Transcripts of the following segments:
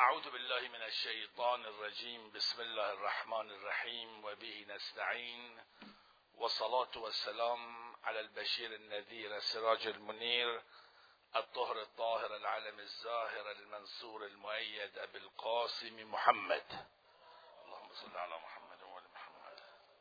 اعوذ بالله من الشیطان الرجیم. بسم الله الرحمن الرحیم و به نستعین و صلاة و السلام علی البشیر النذیر السراج المنیر الطهر الطاهر العلم الزاهر المنصور المؤید ابي القاسم محمد. اللهم صل علی محمد و آل محمد.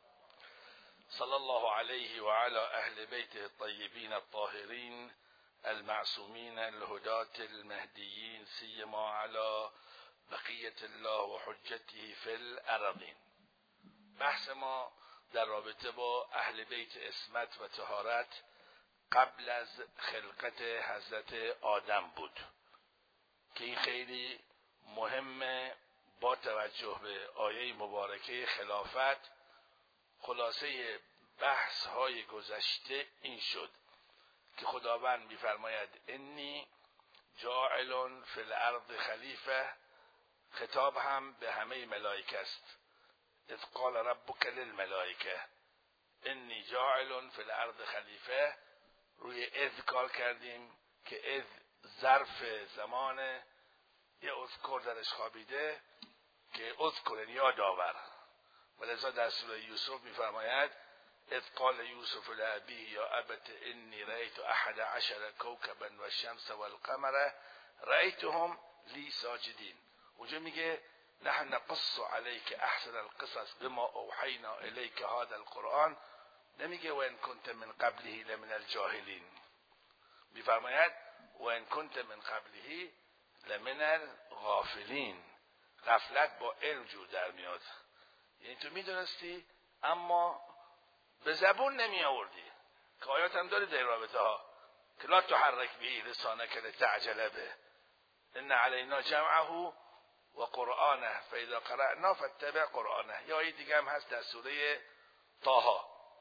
صلی الله علیه و علی اهل بیته الطیبین الطاهرین المعصومین الهداة المهدیین سیما علی بقیت الله و حجته فی الارضین. بحث ما در رابطه با اهل بیت عصمت و طهارت قبل از خلقت حضرت آدم بود که این خیلی مهمه با توجه به آیه مبارکه خلافت. خلاصه بحث های گذشته این شد که خداوند می‌فرماید انی جاعل فی الارض خلیفه. خطاب هم به همه ملائکه است. اذ قال ربک للملائکه انی جاعل فی الارض خلیفه. روی اذ کار کردیم که اذ ظرف زمان یه اذکر درش خوابیده که اذکر یاد آور. ولذا در سوره یوسف می‌فرماید اذ قال یوسف لأبیه یا ابت انی رأیت 11 کوکبا و الشمس و القمر رأیتهم لی ساجدین. اونجا میگه نحن نقص علیک احسن القصص بما اوحینا الیک هذا القرآن. نمیگه و ان کنت من قبله لمن الجاهلین. میفرماید و ان کنت من قبله لمن الغافلین. غفلت با علم جور در میاد. یعنی تو میدونستی اما به زبون نمی آوردی. که آیات هم داری در رابطه ها که لا تحرک به لسانک لتعجل به ان علینا جمعه و قرآنه فاذا قرأنا فاتبع قرآنه. یا آیه دیگه هم هست در سوره طه.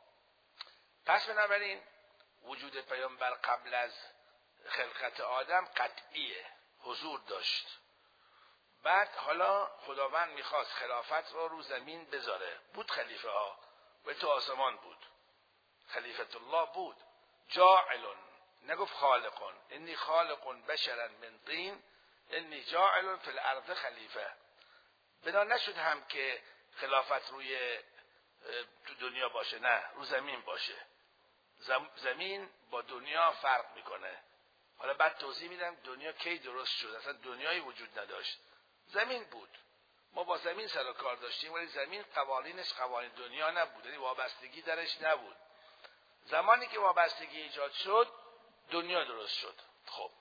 پس بنابراین وجود پیامبر قبل از خلقت آدم قطعیه، حضور داشت. بعد حالا خداوند میخواست خلافت رو زمین بذاره. بود خلیفه ها و تو آسمان بود. خلیفت الله بود. جاعل، نگفت خالقون. انی خالقون بشرا من طین انی جاعل فی الارض خلیفه. بنا نشد هم که خلافت روی تو دنیا باشه، نه، رو زمین باشه. زمین با دنیا فرق میکنه. حالا بعد توضیح میدم دنیا کی درست شد. اصلا دنیایی وجود نداشت، زمین بود. ما با زمین سر و کار داشتیم ولی زمین قوانینش قوانین دنیا نبود، یعنی وابستگی درش نبود. زمانی که وابستگی ایجاد شد دنیا درست شد. خب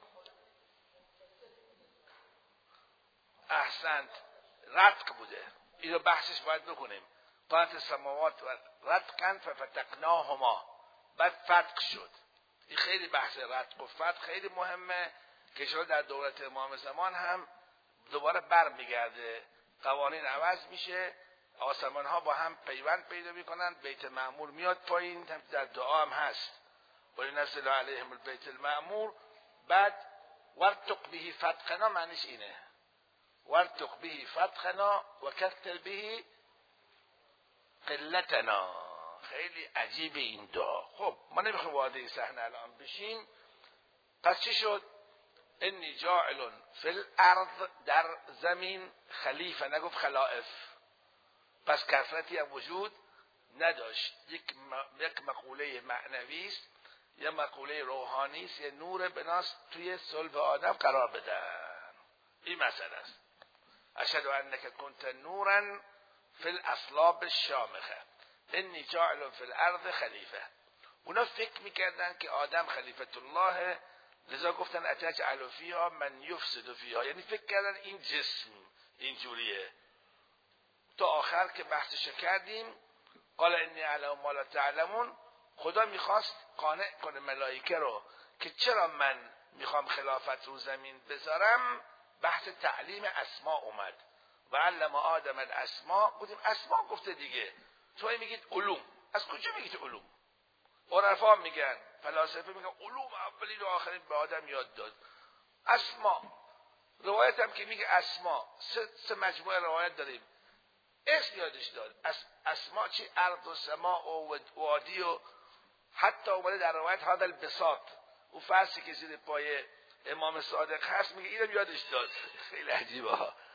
احسنت، رتق بوده. اینو بحثش باید بکنیم. قانت السماوات و رتقا ففتقناهما. بعد فتق شد. این خیلی بحث رتق و فتق خیلی مهمه که شما در دولت امام زمان هم دوباره بر میگرده. قوانین عوض میشه، آسمان ها با هم پیوند پیدا میکنن، بیت معمور میاد پایین. در دعا هم هست ولنزل علیهم البیت المعمور. بعد ورتق به فتقنا، معنیش اینه ورتق به فتقنا و کثر به قلتنا. خیلی عجیب این دعا. خب ما نمیخوایم وارد این صحنه الان بشیم. پس چی شد؟ انی جاعل فی الارض، در زمین، خلیفه، نگفت خلائف. پس کثرتی هم وجود نداشت. یک مقوله معنوی است، یا مقوله روحانی است، یا نور بناس توی صلب آدم قرار بدن. این مسئله است. اشهد انک کنت نورا فی الاصلاب الشامخه انی جاعل فی الارض خلیفه. اونا فکر میکردن که آدم خلیفت الله، لذا گفتن اتجعل فیها من یفسد فیها. یعنی فکر کردن این جسم اینجوریه. تا آخر که بحثش کردیم قال انی اعلم ما لا تعلمون. خدا میخواست قانع کنه ملائکه رو که چرا من میخوام خلافت رو زمین بذارم. بحث تعلیم اسماء اومد و علم آدم الاسماء. بودیم اسماء گفته دیگه. تو میگید علوم. از کجا میگید علوم؟ عرفا میگن، فلاسفه میگن علوم اولین و آخرین به آدم یاد داد. اسماء، روایت هم که میگه اسماء، سه مجموعه روایت داریم. اسم یادش داد. اسماء چی؟ ارض و سماء و وادی، و حتی اومده در روایت هذا البساط، اون فرشی که زیر پای امام صادق هست، میگه اینم یادش داد. خیلی عجیبه ها.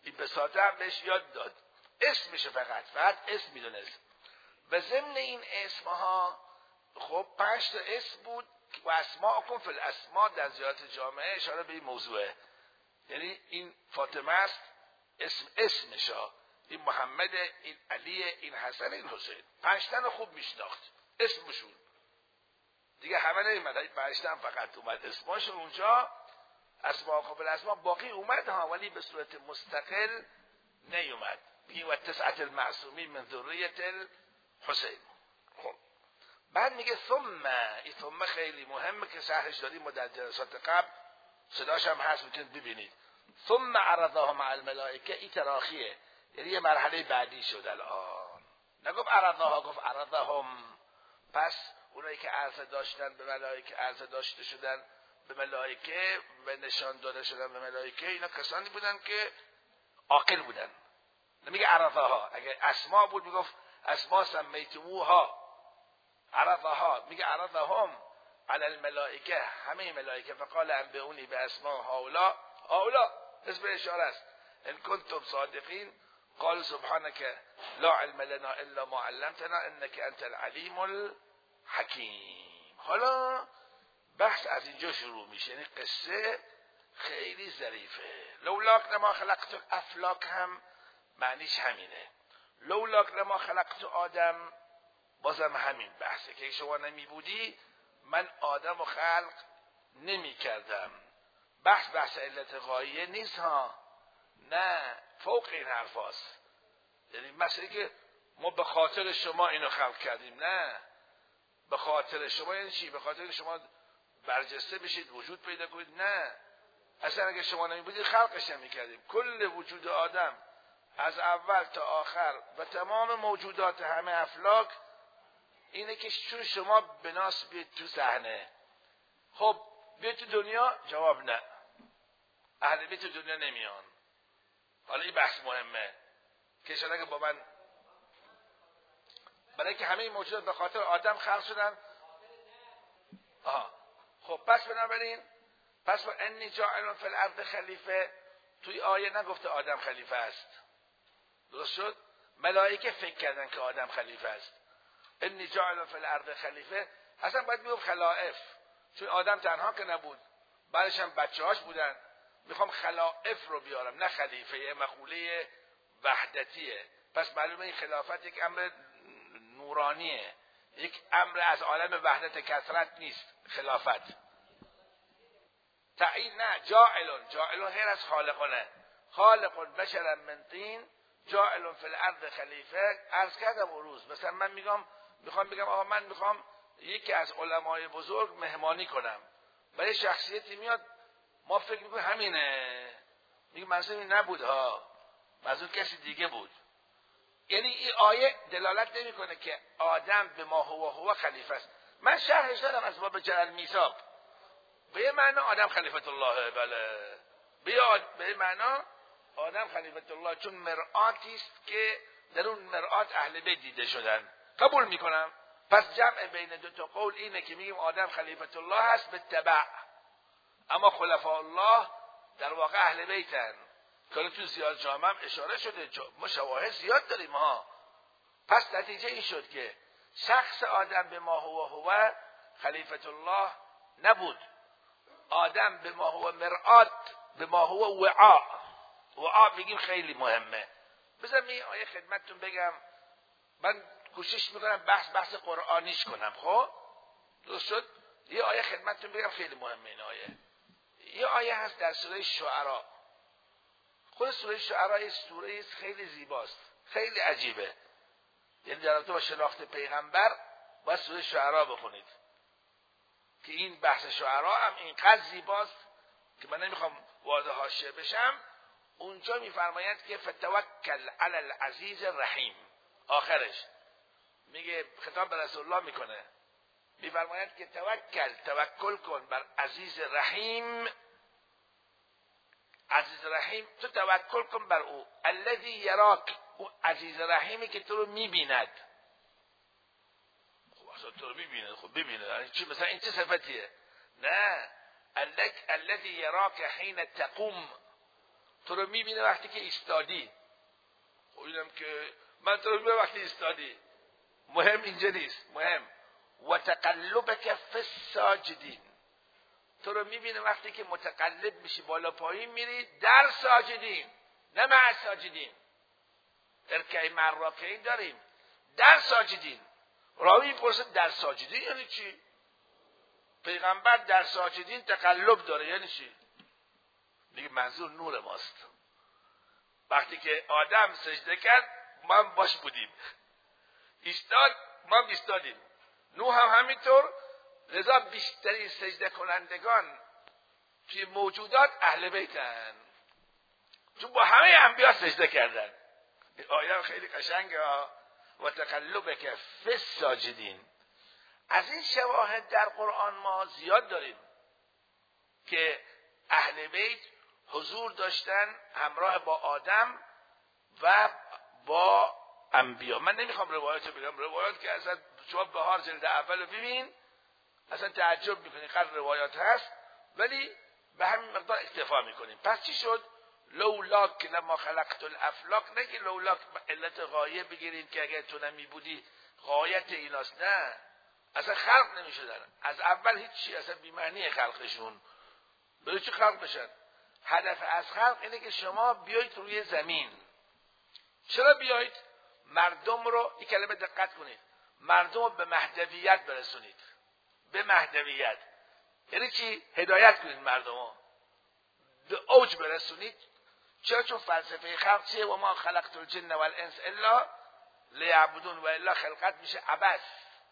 این بساطه هم بهش یاد داد. اسمشه فقط اسم میدونست. و ضمن این اسمها خب 5 تا اسم بود و اسماءکم فی الاسماء در زیارت جامعه اشاره به این موضوعه. یعنی این فاطمه است اسمشا، این محمد، این علی، این حسن، این حسین. 5 تا خوب میشناخت اسمشون. دیگه همه نیومد، 5 تا فقط اومد اسمشون اونجا. اسماءکم فی الاسماء باقی اومد ها، ولی به صورت مستقل نیومد. میگه و 9 المعصومین من ذریة الحسین. خب بعد میگه این ثم خیلی مهمه که شرحش دادیم ما در جلسات قبل، صداش هم هست میتونید ببینید. ثم عرضهم مع الملائکه، این تراخیه، یعنی یه مرحله بعدی شد الان. نگفت عرضها، گفت عرضهم. پس اونایی که عرضه داشتن به ملائکه، عرضه داشته شدن به ملائکه و نشان داده شدن به ملائکه، اینا کسانی بودن که عاقل بودن. نمیگه عرضها. اگه اسماء بود میگفت اسماء سمیتموها، عرضها. میگه عرضهم علی الملائکه، همه ملائکه. فقال انبئونی باسماء هؤلاء اسم اشاره است. ان کنتم صادقین قالوا سبحانك لا علم لنا الا ما علمتنا انك انت العلیم الحکیم. حالا بحث از اینجا شروع میشه. یعنی قصه خیلی ظریفه. لولاک لما خلقت افلاک هم معنیش همینه. لولاک لما خلقت آدم بازم همین بحثه که شما نمی بودی من آدم و خلق نمی کردم. بحث علت غایه نیست ها، نه فوق این حرف هاست. یعنی مثلا که ما به خاطر شما اینو خلق کردیم، نه. به خاطر شما یعنی چی؟ به خاطر که شما برجسته بشید، وجود پیدا کنید؟ نه، اصلا اگه شما نمی بودید خلقش نمی کردیم. کل وجود آدم از اول تا آخر و تمام موجودات همه افلاک اینه که چون شما بناس بیاد تو صحنه. خب بیاد تو دنیا، جواب نه، اهل بیت دنیا نمیان. حالا این بحث مهمه که شاید اگه با من، برای که همه موجودات به خاطر آدم خلق شدن. خب پس بنابراین انی جاعل فی الارض خلیفه، توی آیه نگفته آدم خلیفه است. درست شد؟ ملائکه فکر کردن که آدم خلیفه است. انی جاعل فی الارض خلیفه، اصلا باید میگفت خلائف، چون آدم تنها که نبود، بعدش هم بچه‌هاش بودن. میخوام خلائف رو بیارم، نه خلیفه. مقوله وحدتیه. پس معلومه این خلافت یک امر نورانیه، یک امر از عالم وحدت کثرت نیست. خلافت تعیین نه. جاعل غیر از خالقونه. خالق بشر من طین جاعل فی الارض خلیفه. عرض کردم اون روز، مثلا من میخوام بگم آقا من میخوام یکی از علمای بزرگ مهمانی کنم، برای شخصیتی میاد، ما فکر میکنیم همینه، میگه منظور این نبود ها، منظور کسی دیگه بود. یعنی این آیه دلالت نمیکنه که آدم به ما هو خلیفه است. من شرحش دادم از باب جعل میثاق. به یه معنا آدم خلیفت الله، بله، به معنا آدم خلیفت الله، چون مرآتی است که در اون مرآت اهل بیت دیده شدن. قبول میکنم. پس جمع بین دو تا قول اینه که میگیم آدم خلیفت الله هست به تبع، اما خلفاء الله در واقع اهل بیتن. که تو زیاد جامعه هم اشاره شده، ما شواهد زیاد داریم ها. پس نتیجه این شد که شخص آدم به ما هو خلیفت الله نبود. آدم به ما هو مرآت، به ما هو وعا بگیم خیلی مهمه. بذارم این آیه خدمتتون بگم. من کوشش میکنم بحث قرآنیش کنم. خب درست شد؟ یه آیه خدمتتون بگم خیلی مهمه. این آیه یه آیه هست در سوره شعراء. خود سوره شعراء سوره خیلی زیباست، خیلی عجیبه. یعنی در رابطه با شناخت پیغمبر باید سوره شعراء بخونید که این بحث شعراء هم اینقدر زیباست که من نمیخوام وارد حاشیه بشم. اونجا میفرماید که فتوکل علی العزیز الرحیم. آخرش میگه خطاب به رسول الله میکنه، میفرماید که توکل کن بر عزیز رحیم. عزیز رحیم، تو توکل کن بر او. الذی یراک، او عزیز رحیمی که تو رو میبیند. خب اصلا تو رو میبیند، خب ببینه چی؟ مثلا این چه صفتیه؟ نه، الذی یراک حین تقوم تو رو میبینه وقتی که ایستادی. خب اینم که من تو رو میبینم وقتی ایستادی. مهم اینجا نیست. مهم و تقلبک فی الساجدین، تو رو میبینه وقتی که متقلب میشی بالا پایین میری در ساجدین، نه مع ساجدین. ارکعی مع الراکعین داریم، در ساجدین. راوی پرسید در ساجدین یعنی چی؟ پیغمبر در ساجدین تقلب داره یعنی چی؟ میگه منظور نور ماست. وقتی که آدم سجده کرد ما باش بودیم، ایستاد ما ایستادیم، نوح هم همینطور. لذا بیشترین سجده کنندگان که موجودات اهل بیتن، چون با همه انبیا سجده کردن. این آیه خیلی قشنگه و تقلبک فی الساجدین. از این شواهد در قرآن ما زیاد داریم که اهل بیت حضور داشتن همراه با آدم و با انبیا. من نمیخوام روایت رو بگم، روایت که اصلا شما بهار جلد اول رو ببین اصلا تعجب میکنی قدر روایات هست، ولی به همین مقدار اکتفا میکنیم. پس چی شد؟ لولاک لما خلقت الافلاک، نه که لولاک علت غایه بگیریم که اگر تو نمی بودی غایت ایناست، نه، اصلا خلق نمیشدن از اول، هیچ چی، اصلا بی‌معنی خلقشون. برای چی خلق بشن؟ هدف از خلق اینه که شما بیایید روی زمین. چرا بیایید؟ مردم رو، این کلمه دقت کنید، مردم رو به مهدویت برسونید. به مهدویت یعنی چی؟ هدایت کنید مردم رو، به اوج برسونید. چرا؟ چون فلسفه خلق چیه؟ و ما خلقت الجن والانس الا لیعبدون، و الا خلقت میشه عبث.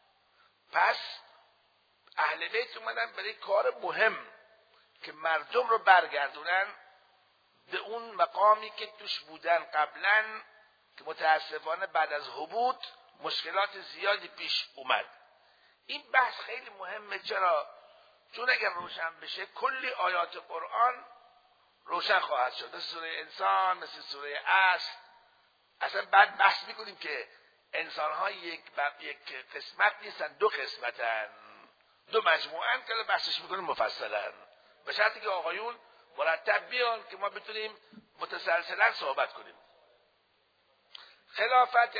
پس اهل بیت اومدن برای کار مهم که مردم رو برگردونن به اون مقامی که توش بودن قبلا، که متاسفانه بعد از هبوط مشکلات زیادی پیش اومد. این بحث خیلی مهمه. چرا؟ چون اگر روشن بشه کلی آیات قرآن روشن خواهد شد، مثل سوره انسان، مثل سوره اصل. اصلا بعد بحث میکنیم که انسان ها یک قسمت نیستن، دو قسمتن، دو مجموعن، که بحثش میکنیم مفصلا، به شرطی که آقایون مرتب بیان که ما بتونیم متسلسلا صحبت کنیم. خلافت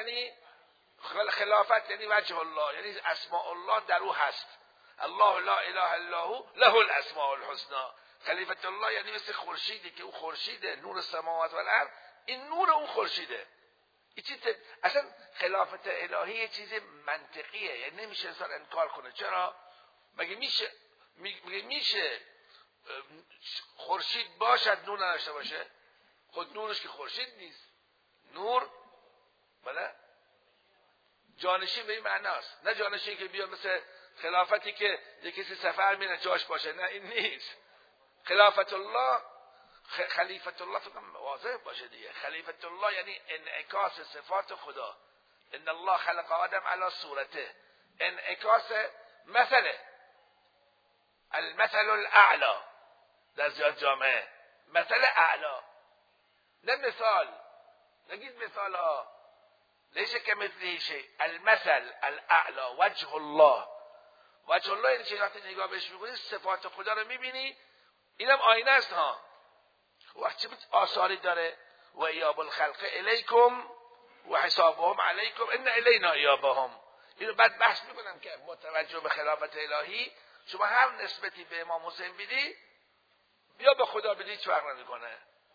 یعنی وجه الله، یعنی اسماء الله در او هست. الله لا اله الا هو له الاسماء الحسنى. خلیفت الله یعنی مثل خورشیدی که او خورشیده، نور السماوات والارض، این نور اون خورشیده. اصلا خلافت الهی یه چیز منطقیه، یعنی نمیشه انسان انکار کنه. چرا؟ مگه میشه خورشید باشد نور نداشته باشه؟ خود نورش که خورشید نیست. نور بله جانشین به این معناست، نه جانشین که بیاد مثل خلافتی که یک کسی سفر میره جاش باشه، نه این نیست. خلافت الله، خلیفت الله فکر کنم واضح باشه دیگه. خلیفت الله یعنی انعکاس صفات خدا. ان الله خلق آدم علی صورته، انعکاس مثله، المثل الاعلى در زیاد جامعه، مثل اعلا، نه مثال. نگید مثال ها، لیش کمثله شیء، المثل الاعلى وجه الله. وجه الله یعنی چه؟ وقتی نگاه بهش میکنی صفات خدا رو میبینی. اینم آینه است ها. وقتی چه آثاری داره؟ و ایاب الخلق الیکم و حسابهم علیکم ان الینا ایابهم. اینو بعد بحث میکنم که با توجه به خلافت الهی شما هر نسبتی به امام حسین بدی یا به خدا بدی هیچ فرق نمیکنه.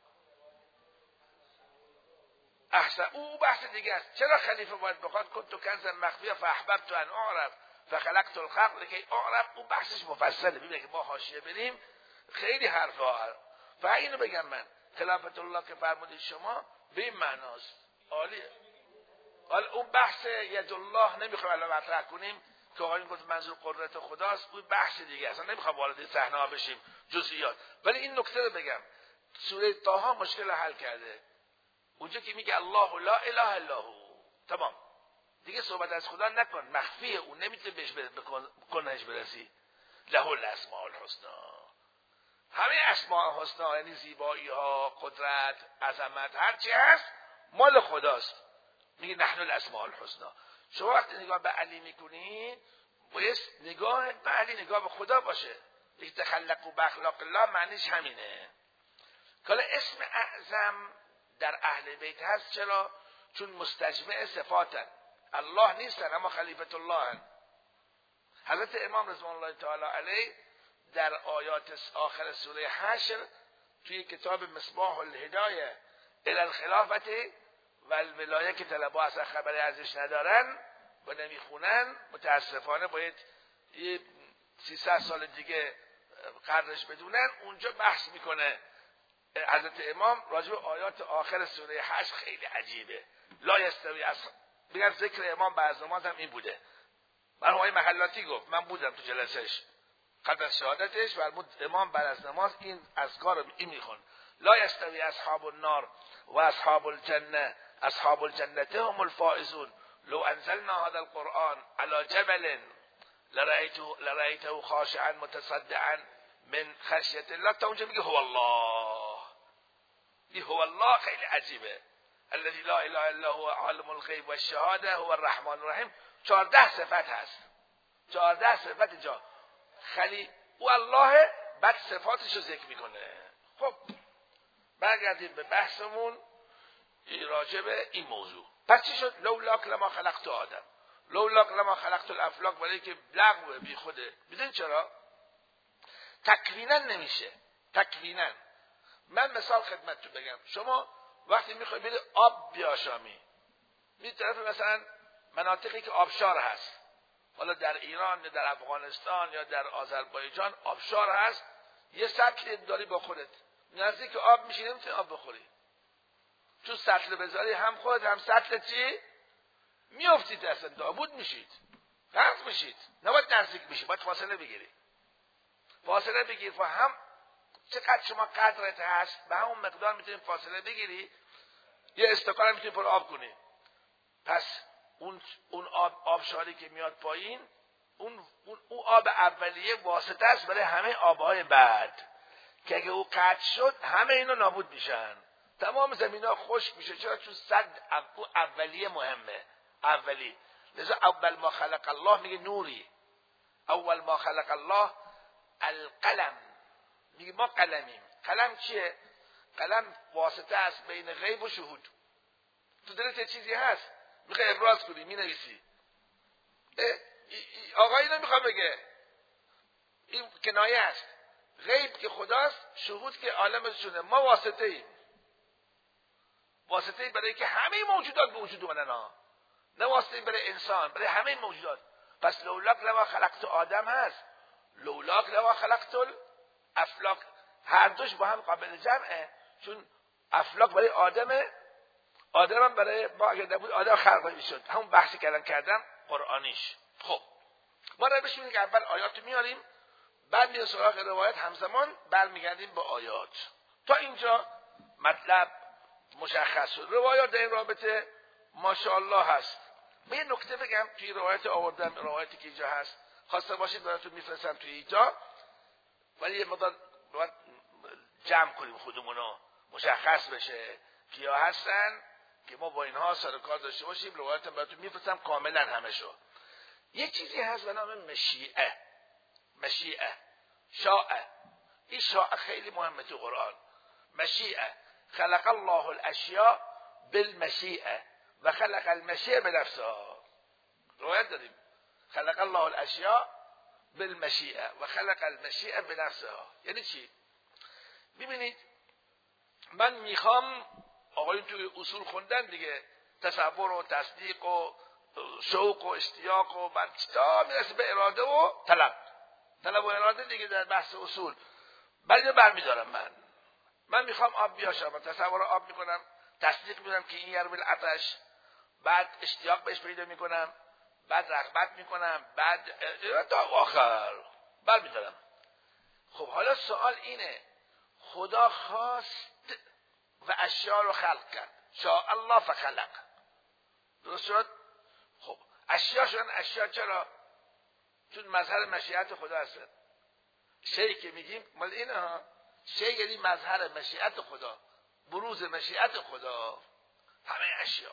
احسن، او بحث دیگه است. چرا خلیفه باید بخواد کنت کنزا مخفیه فاحببت ان اعرف فخلقت الخلق لکی اعرف؟ او بحثش مفصله. ببینید که ما حاشیه بریم خیلی حرفا. اینو بگم من، خلافت الله که فرمودید شما به این معناست. عالیه. حالا اون بحث ید الله نمیخوایم الان مطرح کنیم که آقایون گفت منظور قدرت خداست، اون بحث دیگه اصلا نمیخوام وارد صحنه ها بشیم جزئیات. ولی این نکته رو بگم، سوره طه مشکل حل کرده. اونجا که میگه الله لا اله الا هو، تمام دیگه صحبت از خدا نکن، مخفیه، اون نمیتونه بهش کنهش برسی. له الاسماء الحسنى، همه اسماء حسنا یعنی زیبایی ها، قدرت، عظمت، هر چی هست مال خداست. میگه نحن الاسماء الحسنى. شما وقتی نگاه به علی میکنی باید نگاه به علی نگاه به خدا باشه. یک تخلقوا باخلاق الله معنیش همینه. که اسم اعظم در اهل بیت هست. چرا؟ چون مستجمع صفاتن، الله نیستن اما خلیفت الله هن. حضرت امام رضوان الله تعالی علیه در آیات آخر سوره حشر توی کتاب مصباح الهدایه الی الخلافت و الولایه که طلبا اصلا خبری ازش ندارن و نمیخونن، متاسفانه باید یه 300 سال دیگه قدرش بدونن. اونجا بحث میکنه حضرت امام راجع به آیات آخر سوره حشر. خیلی عجیبه. لا یستوی بگم ذکر امام بعد از نماز هم این بوده. مرحوم آقای محلاتی گفت، من بودم تو جلسهش قبل از شهادتش، و امام بعد از نماز این اذکار رو این میخوند: لا یستوی اصحاب النار و اصحاب الجنه، اصحاب الجنه هم الفائزون، لو انزلنا هذا القرآن على جبل لرأيته خاشعا متصدعا من خشیت الله. تا اونجا میگه هو الله. این هو الله خیلی عجیبه. الذي لا اله الا هو عالم الغیب و الشهاده هو الرحمن الرحیم. 14 صفت هست، 14 صفت جا او الله، بعد صفاتش رو ذکر میکنه. خب برگردیم به بحثمون راجع به این موضوع. پس چی شد؟ لولاک لما خلقت آدم، لولاک لما خلقت الافلاک، برای که لغوه بی خوده. میدونی چرا؟ تکوینا نمیشه. تکوینا من مثال خدمتتون بگم. شما وقتی میخوای برید آب بیاشامی، میرید طرف مثلا مناطقی که آبشار هست، حالا در ایران یا در افغانستان یا در آذربایجان آبشار هست، یه سطل داری با خودت، نزدیک آب میشی نمیتونی آب بخوری، چون سطل بذاری هم خودت هم سطل چی میافتید، اصلا نابود میشید، غرق میشید. نباید نزدیک بشی، باید فاصله بگیری. فاصله بگیر، فهم چقدر شما قدرت هست به همون مقدار میتونی فاصله بگیری، یه استکان هم میتونی پر آب کنی. پس اون آبشاری که میاد پایین، اون آب اولیه واسطه است برای همه آبهای بعد، که اگه او قطع شد همه اینا نابود میشن، تمام زمینا خشک میشه. چرا؟ چون صد اولیه مهمه، اولی. لذا اول ما خلق الله میگه نوری، اول ما خلق الله القلم، میگه ما قلمیم. قلم چیه؟ قلم واسطه است بین غیب و شهود. تو دلت چیزی هست میخوای ابراز کنی، مینویسی. آقا اینو میخوام بگه، این کنایه است. غیب که خداست، شهود که عالمشونه. ما واسطه ایم، واسطه برای که همه موجودات به وجود اومدن ها، نه واسطه برای انسان، برای همه موجودات. پس لولاک لما خلقت آدم هست، لولاک لما خلقت الافلاک، هر دوش با هم قابل جمعه. چون افلاک برای آدمه، آدم هم برای ما اگر نبود آدم خلق میشد. همون بحثی کردم قرآنیش. خب ما روش می‌بینیم که اول آیات میاریم، بعد میریم سراغ روایت، همزمان برمیگردیم به آیات. تا اینجا مطلب مشخص شد. روایات در این رابطه ماشاءالله هست. من یه نکته بگم توی روایت آوردم، روایتی که اینجا هست خواسته باشید براتون میفرستم توی اینجا، ولی یه مقدار باید جمع کنیم خودمونو، مشخص بشه کیا هستن که ما با اینها سر کار داشته باشیم. روایت براتون میفرستم کاملا همشو. یک چیزی هست به نام مشیعه. مشیعه، شاعه. این شاعه خیلی مهمه تو قرآن. مشیعه، خلق الله الاشیاء بالمشیعه و خلق المشیعه بنفسها. روایت داریم خلق الله الاشیاء بالمشیعه و خلق المشیعه بنفسها. یعنی چی؟ ببینید من میخوام، آقایون توی اصول خوندن دیگه، تصور و تصدیق و شوق و اشتیاق و بعد تا میرسه به اراده و طلب و اراده دیگه در بحث اصول. بعد برمیدارم من میخوام آب بیاشم، تصور آب میکنم، تصدیق میکنم که این یرمل عطش، بعد اشتیاق بهش پیدا میکنم، بعد رغبت میکنم، بعد تا آخر برمیدارم. خب حالا سوال اینه، خدا خواست و اشیاء رو خلق کرد، شاء الله فخلق، درست شد؟ خب اشیاء شدن اشیاء چرا؟ چون مظهر مشیت خدا هستن. شیء که میگیم مال اینه ها، شیء یعنی مظهر مشیت خدا، بروز مشیت خدا، همه اشیاء.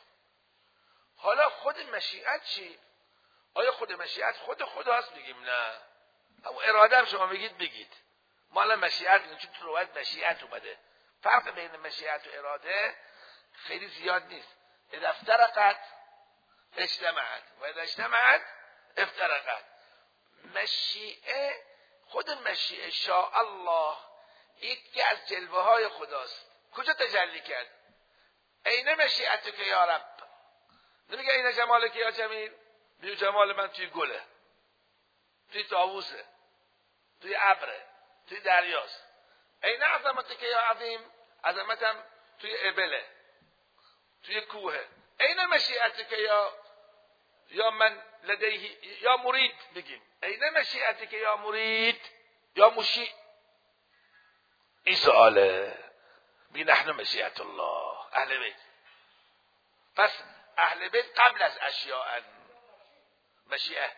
حالا خود مشیت چی؟ آیا خود مشیت خود خداست؟ میگیم نه، همون اراده هم شما بگید. ما الان مشیت میگیم چون تو روایت مشیت اومده، فرق بین مشیت و اراده خیلی زیاد نیست. اذا افترقت اجتمعت و اذا اجتمعت افترقت. مشیعه، خود مشیعه شاء الله یکی از جلوه های خداست. کجا تجلی کرد؟ عین مشیعتک یا رب. نمیگه این جمالک یا جمیل، میگه جمال من توی گله، توی طاووسه، توی ابره، توی دریاست. عین عظمتک یا عظیم، عظمتم توی ابله، توی کوهه. عین مشیعتک یا من لدیه یا مرید، بگیم عین مشیعتک یا مرید یا مشیع. این سؤاله. بی نحن مشیعت الله اهل بیت. پس اهل بیت قبل از اشیاء مشیعه.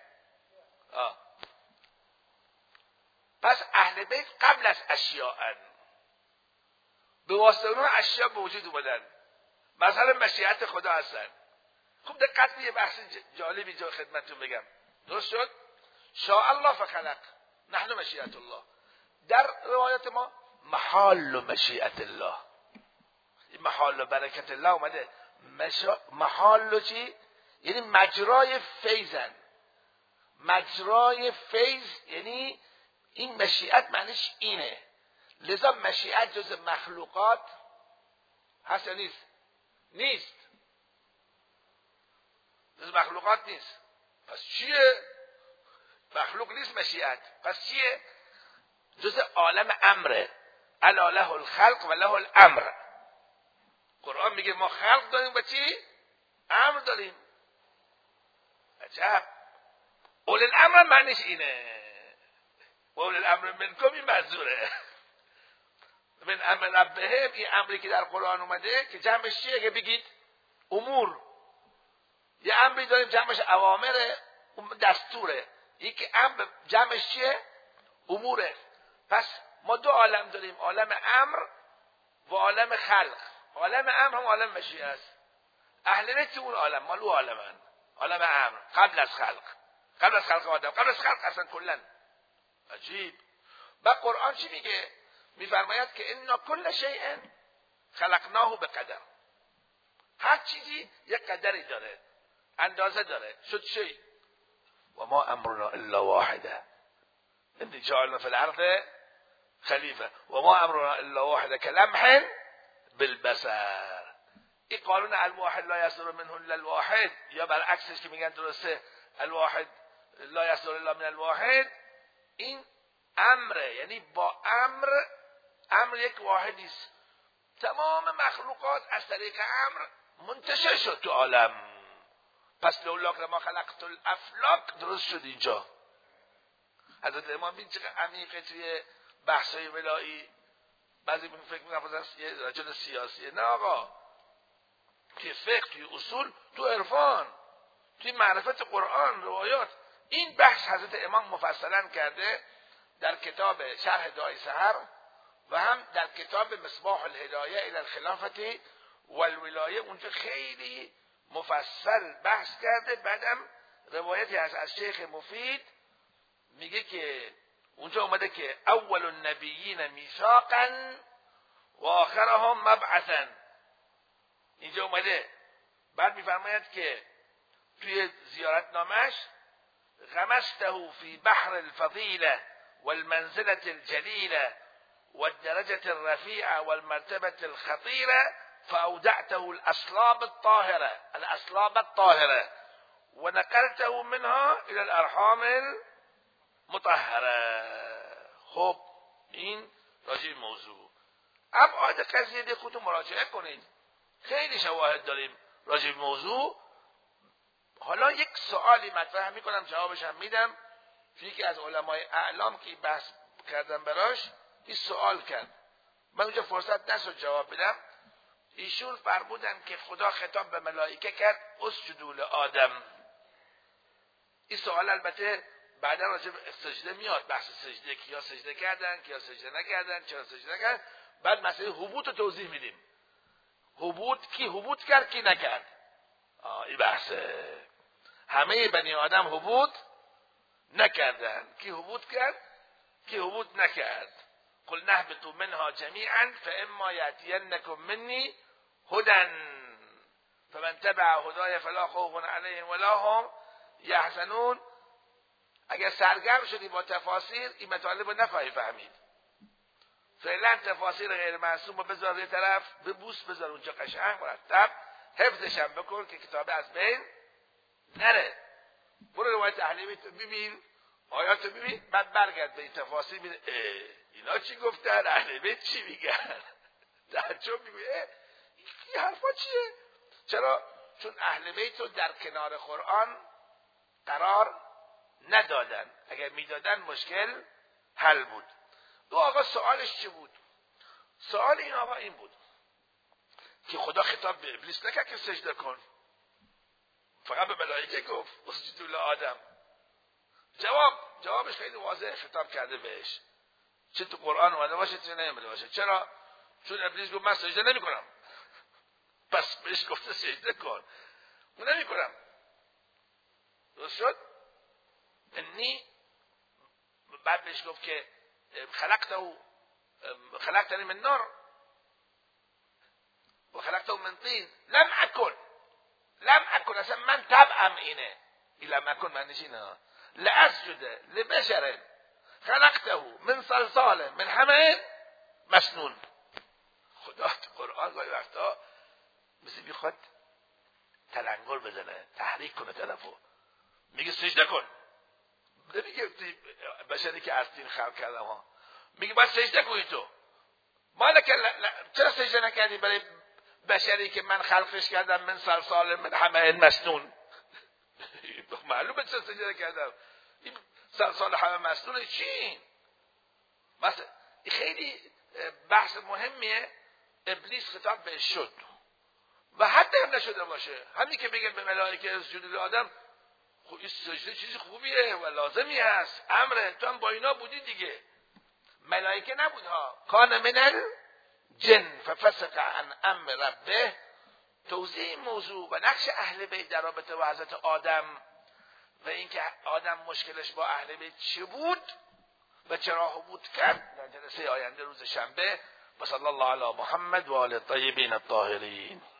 پس اهل بیت قبل از اشیاء، به واسطه اونها اشیاء به وجود اومدن، مثلا مشیعت خدا هستن. خوب دقت، یه بحث جالبی جا خدمتتون بگم. درست شد؟ شاء الله فخلق، نحن مشیعت الله. در روایت ما محال مشیعت الله، محال برکت الله اومده. محال چی؟ یعنی مجرای فیضن. مجرای فیض یعنی این مشیعت معنیش اینه. لذا مشیعت جز مخلوقات هست یا نیست؟ نیست. جز مخلوقات نیست. پس چیه؟ مخلوق نیست مشیعت. پس چیه؟ جز عالم امره. الا له الخلق و له الامر. قرآن میگه ما خلق داریم و چی؟ امر داریم. عجب. اول الامر معنیش اینه. اول الامر منکم این منظوره. من امر ربهم، این امری که در قرآن اومده که جمعش چیه که بگید؟ امور. یه امری داریم جمعش اوامره، دستوره. یکی امر جمعش چیه؟ اموره. پس ما دو عالم داریم، عالم امر و عالم خلق. عالم امر هم عالم مشیعه است. اهل بیت اون عالم مال او عالمن، عالم امر قبل از خلق، قبل از خلق آدم، قبل از خلق اصلا کلا. عجیب. و قرآن چی میگه؟ میفرماید که انا کل شیء خلقناه بقدر. هر چیزی یک قدری داره، اندازه داره. شد شی و ما امرنا الا واحده ان جعلنا في الارض خلیفه و ما امرنا الا واحده کلمح بالبصر. این قانون الواحد لا یصدر منه الا الواحد، یا برعکسش که میگن درسته الواحد لا یصدر الا من الواحد. این امره، یعنی با امر یک واحدی است. تمام مخلوقات از طریق امر منتشر شد تو عالم. پس لولاک ما خلقت الافلاک درست شد اینجا. حضرت امام بین چقدر عمیقه توی بحثای ولایی. بعضی فکر می‌کنن یه رجل سیاسیه. نه آقا، توی فقه، توی اصول، تو عرفان، توی معرفت قرآن، روایات. این بحث حضرت امام مفصلا کرده در کتاب شرح دعای سحر و هم در کتاب مصباح الهدایه الی الخلافه والولایه. اونجا خیلی مفصل بحث کرده. بعدم روایتی از شیخ مفید میگه که اونجا اومده که اول النبیین میثاقا و آخرهم مبعثا. اینجا اومده. بعد میفرماید که توی زیارتنامش غمسته فی بحر الفضیله والمنزله الجلیله والدرجه الرفیعه والمرتبه الخطیره فاودعته الاسلاب الطاهره ونقلته منها الى الارحام المطهره. خب این راجع موضوع. ابعاد قضیه دی خودتون مراجعه کنید. خیلی شواهد داریم راجع موضوع. حالا یک سوالی مطرح میکنم، جوابش هم میدم. یکی از علمای اعلام که بحث کردم براش این سوال کرد، من اونجا فرصت نشد جواب بدم. ایشون فرمودن که خدا خطاب به ملائکه کرد اسجدوا لآدم. این سوال البته بعدا راجع به سجده میاد، بحث سجده، کیا سجده کردن کیا سجده نکردن، چرا سجده نکردن. بعد مسئله هبوط رو توضیح میدیم. هبوط کی هبوط کرد کی نکرد. این بحثه. همه بنی آدم هبوط نکردن. کی هبوط کرد کی هبوط نکرد. قل نهبطوا منها جمیعا فاما یأتینکم منی هدی فمن تبع هدای فلا خوف علیهم ولا هم یحزنون. اگر سرگرم شدی با تفاسیر این مطالب رو نخواهی فهمید. فعلا تفاسیر غیر معصوم رو بذار یه طرف، ببوس بذار اونجا قشنگ مرتب، حفظش هم بکن که کتاب از بین نره. برو روایت اهل بیت ببین، آیات ببین، بعد برگرد به این تفاسیر ببین اینا چی گفتن، اهل بیت چی میگن. تعجب میگه این حرفا چیه؟ چرا؟ چون اهل بیت رو در کنار قرآن قرار ندادن. اگر میدادن مشکل حل بود. دو آقا سوالش چی بود؟ سوال این آقا این بود که خدا خطاب به ابلیس نکرد که سجده کن، فقط به ملائکه گفت اسجدوا لآدم. جوابش خیلی واضح خطاب کرده بهش، چه تو قرآن اومده باشه چه نیامده باشه. چرا؟ چون ابلیس گفت من سجده نمی کنم، پس بهش گفته سجده کن، من نمی کنم. درست شد؟ انی بعد بهش گفت که خلقتنی من نار و خلقته من طین لم اکن اصلا من طبعم اینه، این لم اکن معنیش اینه لاسجد لبشر خلقته من صلصال من حمأ مسنون. خدا تو قرآن گاهی وقتا مثل میخواد تلنگر بزنه، تحریک کنه طرفو، میگه سجده کن، نمیگه بشری که از طین خلق کردم ها، میگه باید سجده کنی تو. چرا سجده نکردی برای بشری که من خلقش کردم من صلصال من حمأ مسنون؟ معلومه چرا سجده نکردم. این صلصال حمأ مسنون چی؟ مثلا خیلی بحث مهمیه. ابلیس خطاب بهش شد و حتی هم نشده باشه، همین که بگن به ملائکه اسجدوا لآدم، خب این سجده چیزی خوبیه و لازمی هست، امره، تو هم با اینا بودی دیگه. ملائکه نبود ها، کان من الجن ففسق عن امر ربه. توضیح این موضوع و نقش اهل بیت در رابطه با حضرت آدم و اینکه آدم مشکلش با اهل بیت چه بود و چرا حبوط کرد در جلسه آینده روز شنبه. و صلی الله علی محمد و آل الطیبین الطاهرین.